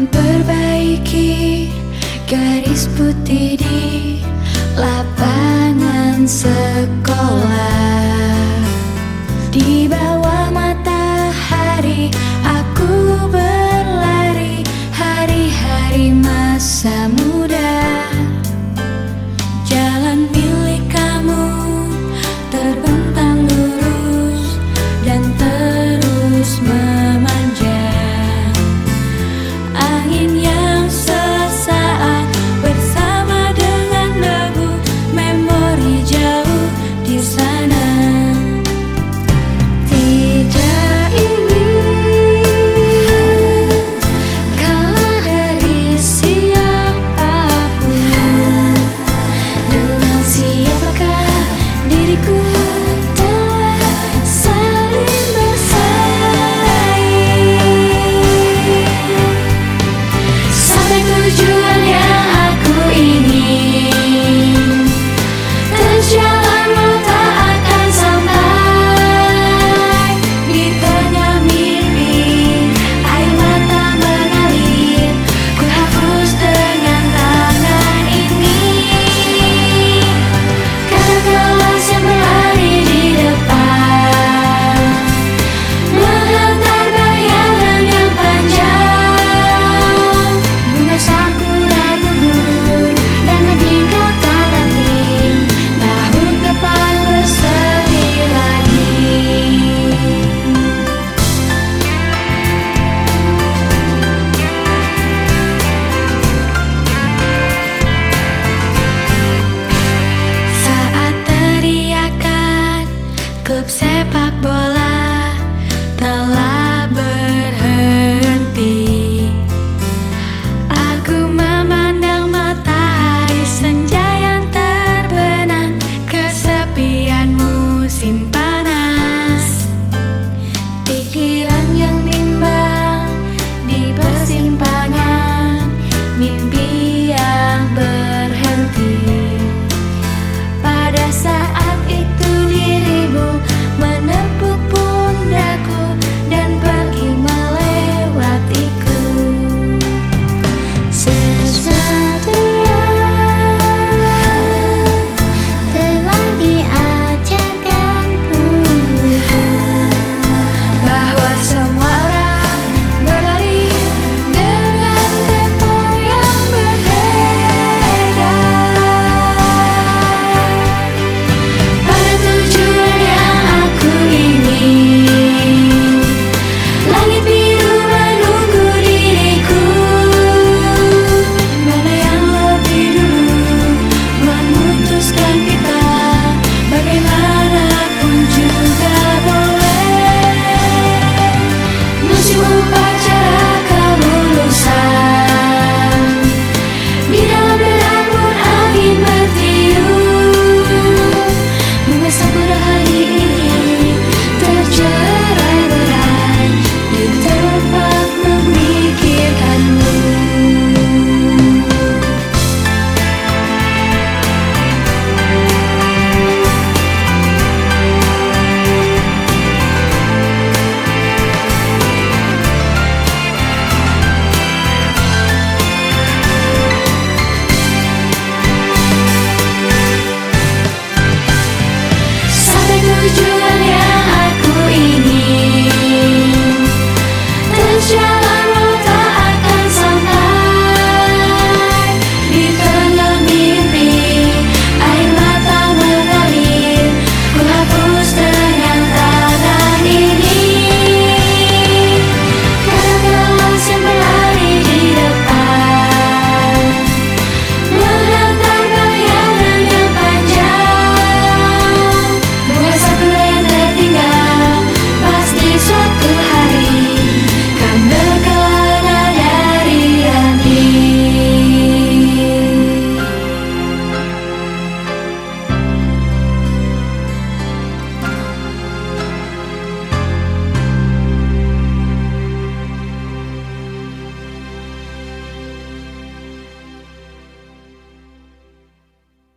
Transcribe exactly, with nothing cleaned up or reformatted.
memperbaiki garis putih di lapangan sekolah. Di bawah matahari aku berlari, hari-hari masa muda. Jalan milik kamu terbentang lurus dan terus memanjang. Angin yang sesaat bersama dengan debu, memori jauh di sana. Tidak ingin kalah dari siapapun. Dengan siapakah diriku telah saling bersaing. Sampai tujuan yang aku ingin, terjalanmu tak akan sampai. Di tengah mimpi air mata mengalir, ku hapus dengan tangan ini. Karena kelas yang berlari di depan menghantar bayangan yang panjang. Bunga sakura gugur dan meninggalkan ranting, tahun depan berseri lagi. Saat teriakan klub sepak bola telah berhenti, aku memandang matahari senja yang terbenam, kesepian musim panas. Pikiran yang bimbang di persimpangan, mimpi yang berhenti. Pada saat itu dirimu menepuk pundakku dan pergi melewatiku. Sesuatu yang telah diajarkanku, bahwa semua orang berlari dengan tempo yang berbeda. Pada tujuan yang aku ingin, langit biru menunggu diriku. Mana yang lebih dulu memutuskan kita, bagaimanapun juga boleh. Musim